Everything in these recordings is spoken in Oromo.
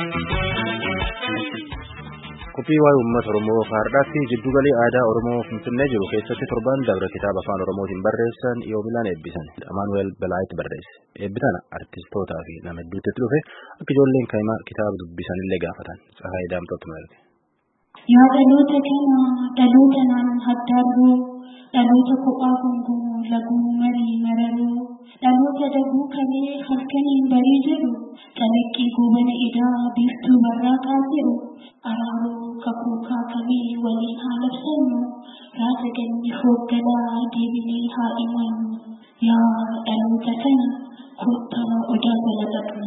Kophii waa'ee uummata Oromoo Faardhaatti jiddu galii aadaa Oromoo Finfinnee jiru keessatti torban dabre kitaaba afaan Oromootiin barreessan Yoomilaan eebbisan. Amaanu'eel Balaayitti barreesse. Eebbitana artistootaa fi nama hedduutti dhufe akka ijoolleen kaa'imaa kitaaba dubbisanillee gaafatan. Tsahaayii Daamtootu marge. Yaa dhaloota kana dhaloota naan haddaarroo dhaloota kophaa gongomoo laguu marii mararoo dhaloota daguu kalee halkaniin barii jedhu calaqqii goobana idaa biiftuu barraaqaa jedhu araaroo kakuu kaakamee waliin haa labsannu raasa ganni hoogganaa deebinee haa imannu yaa dhaloota kana kottaa odaa jala dhaqna.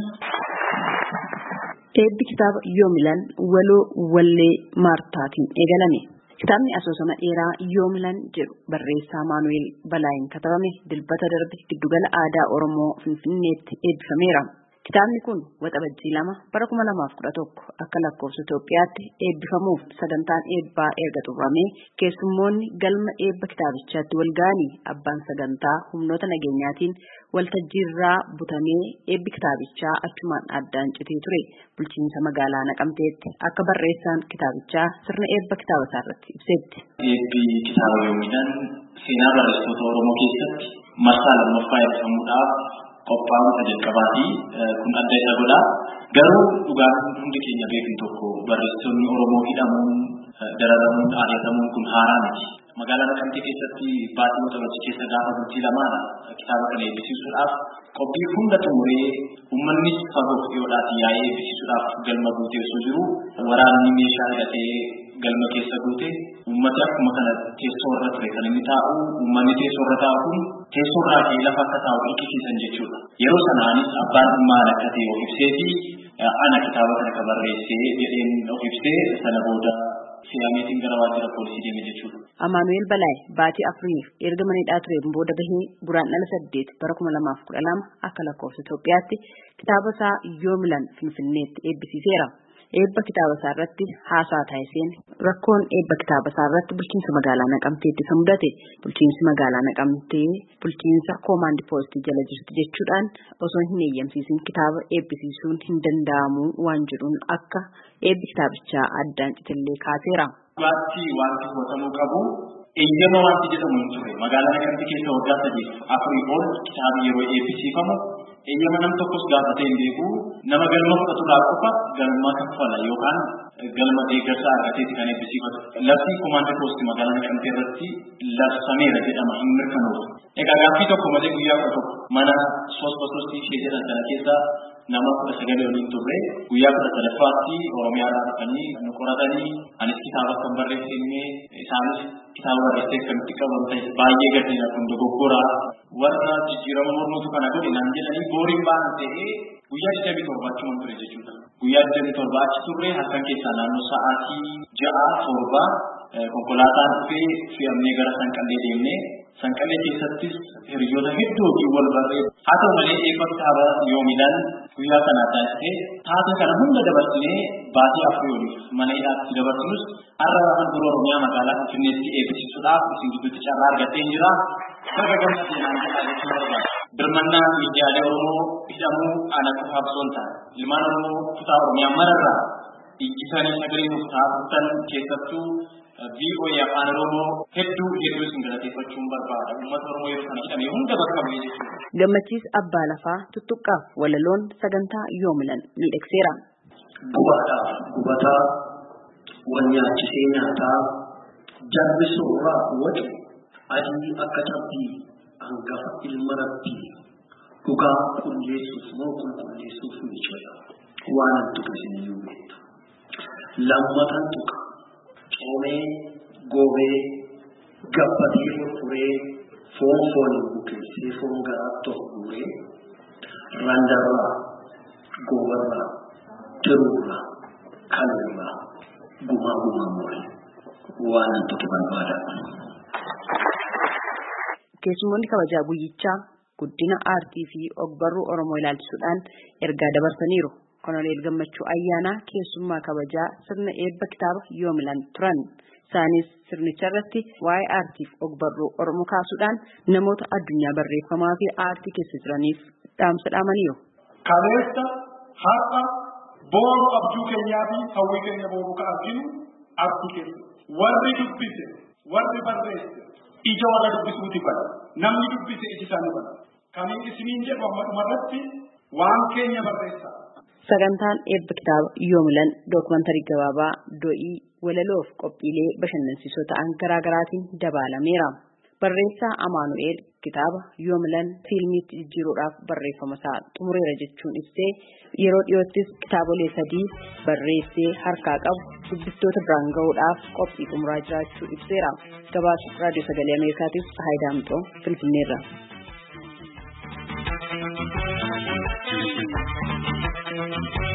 Eebbi kitaaba Yoomilaan waloo wallee Maartaatiin eegalame. Kitaabni asoosama dheeraa Yoomilaan jedhu barreessaa Amaanu'eel Balaayiin katabame dilbata darbe giddugala aadaa Oromoo Finfinneetti eebbifameera. Kitaabni kun waxabajjii 2 bara 2011 akka lakkoofsa Itoophiyaatti eebbifamuuf sagantaan eebbaa erga xumuramee keessummoonni galma eebba kitaabichaatti wal ga'anii abbaan sagantaa humnoota nageenyaatiin waltajjiirraa butamee eebbi kitaabichaa achumaan addaan citee ture. Bulchiinsa magaalaa Naqamteetti akka barreessaan kitaabichaa sirna eebba kitaaba isaarratti ibsetti. Eebbi kitaaba Yoomilaan seenaa barreessitoota Oromoo keessatti marsaa lammaffaa eebbifamuudhaaf qophaa'uu jalqabaati. Kun adda isa godha. Garuu dhugaan hundi keenya beeknu tokko barreessitoonni Oromoo hidhamuun dararamuun ari'atamuun kun haaraa miti. Magaalaa Naqamtee keessatti baatii waxabajjii keessa gaafa bultii lamaadha kitaaba kana eebbisiisuudhaaf qophii hunda xumuree uummannis fagoof dhiyoodhaaf yaa'ee eebbisiisuudhaaf galma guutee osoo jiru waraanni meeshaa hidhatee galma keessa guute uummati akkuma kana teessoo irra ture kan inni taa'u uummanni teessoo irra taa'u kun teessoo irraa ka'ee lafa akka taa'u dhiichisan jechuudha. Yeroo sanaanis abbaan maal akka ta'e of ibsee fi ana kitaaba kana barreessee jedheen of ibsee sana booda siyameetiin gara waajjira poolisii deeme jechuudha. Amaanu'eel Balaayi baatii 4 erga manidhaa tureen booda bahee guraandhala 8 bara 2012 akka lakkoofsa Itoophiyaatti kitaaba isaa Yoomilaan Finfinneetti eebbisiiseera. Eebba kitaaba isaa irratti haasaa taasiseen rakkoon eebba kitaaba isaa irratti bulchiinsa magaalaa Naqamteetti isa mudate bulchiinsi magaalaa Naqamtee bulchiinsa koomaandi poostii jala jirti jechuudhaan osoo hin eeyyamsiisin kitaaba eebbisiisuun hin danda'amu waan jedhuun akka eebbi kitaabichaa addaan citellee kaaseera. Waanti hubatamuu qabu eeyyama wanti jedhamu hin ture. Magaalaa Naqamtee keessa waggaa 3 ol kitaabni yeroo eebbisiifamu eeyyama nam tokkos gaafatee hin beeku nama galma fudhaturraa qofa galma kaffala yookaan galma deeggarsaa argateeti kan eebbisiifatu. Labsi koomaandi poostii magaalaa Naqamtee irratti labsameera jedhama hin mirkanoofne. Egaa gaaffii tokko malee guyyaa 11 mana soostii ishee jedhan sana keessa nama 19 waliin turre guyyaa 13ffaatti Oromiyaadhaa dhufanii nu qoratanii anis kitaaba kan barreessine isaanis kitaaba barreessee kan itti qabamte baay'ee gaddina kun dogoggoraa warra jijjiirama mormuutu kana godhe naan jedhanii booriin baanan ta'ee guyyaa 27 achumaan ture jechuudha. Guyyaa 27 achi turre halkan keessaa naannoo sa'aatii 6-7 konkolaataan dhufee fe'amnee gara Sanqallee deemne. Sanqallee keessattis hiriyoota hedduutiin wal barree haa ta'u malee eebba kitaaba Yoomilaan guyyaa kana taasisee taatee kana hunda dabarsinee baatii 4 oliif mana hidhaatti dabarsinus har'a handhuura Oromiyaa magaalaa Finfinneetti eebbisiisuudhaaf isin gidduutti carraa argattee jira. Bakka gammadee birmannaa miidiyaalee Oromoo hidhamuu ana qofaaf osoo hin taane ilmaan Oromoo kutaa Oromiyaa mararraa ijjitanii sagalee nuuf taasisan keessattuu VOA afaan Oromoo hedduu isin galateeffachuun barbaada. Uummata Oromoo yeroo kana hidhame hunda bakka bu'ee jechuudha. Gammachiis Abbaa Lafaa tuttuqqaaf walaloon sagantaa Yoomilaan miidhagseera. Gubataa wal nyaachisee nyaataa jarbisuurraa waqi adii akka cabbii hangafa ilma rabbii dhugaa qulleessuuf moo qulqulleessuuf ni coya waan an tuqe isiniyyuu beektu. Lammatan tuqa. Coomee goobee gabbatee furfuree foon bukeessee foon garaa tokkuree randarraa goobarraa tiruurraa kalirraa gumaa muree waan an tuqe barbaada. Keessummoonni kabajaa guyyichaa guddina aartii fi ogbarruu Oromoo ilaalchisuudhaan ergaa dabarsaniiru. Koloneel Gammachuu Ayyaanaa keessummaa kabajaa sirna eebba kitaaba Yoomilaan turan. Isaanis sirnicha irratti waa'ee aartiif ogbarruu Oromoo kaasuudhaan namoota addunyaa barreeffamaa fi aartii keessa jiraniif dhaamsa dhaamaniiru. Kaleessa har'a Boru abjuu keenyaa fi hawwii keenya boru ka arginu abdii keessa. Warri dubbise, warri barreesse, ija warra dubbisuuti bada. Namni dubbise iji isaanii bada. Kan isiniin jedhu amma dhumarratti waan keenya barreessa. Sagantaan eebba kitaaba Yoomilan dookumantarii gabaabaa do'ii walaloof qophiilee bashannansiisoo ta'an garaagaraatiin dabaalameera. Barreessaa Amaanu'eel kitaaba Yoomilan fiilmiitti jijjiiruudhaaf barreeffama isaa xumureera jechuun ibsee yeroo dhiyoottis kitaabolee 3 barreessee harkaa qabu dubbistoota biraan gahuudhaaf qophii xumuraa jiraachuu ibseera. Gabaasa Raadiyoo Sagalee Ameerikaatiif Haayidaa Mixoo Finfinneerra.